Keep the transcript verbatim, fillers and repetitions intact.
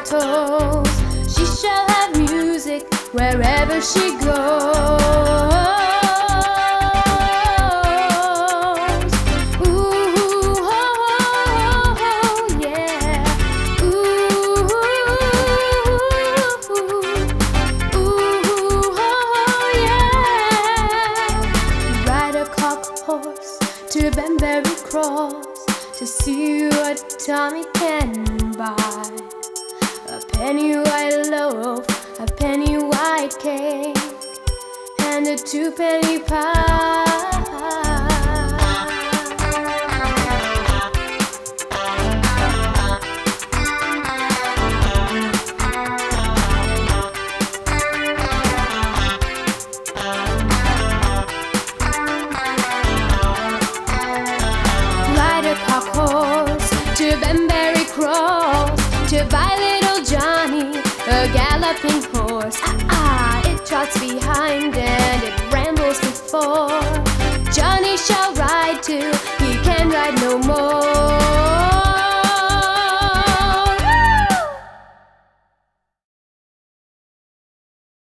toes. She shall have music wherever she goes. To Banbury Cross to see what Tommy can buy. A penny white loaf, a penny white cake, and a two-penny pie. To Banbury Cross to buy little Johnny a galloping horse. Ah, ah, it trots behind and it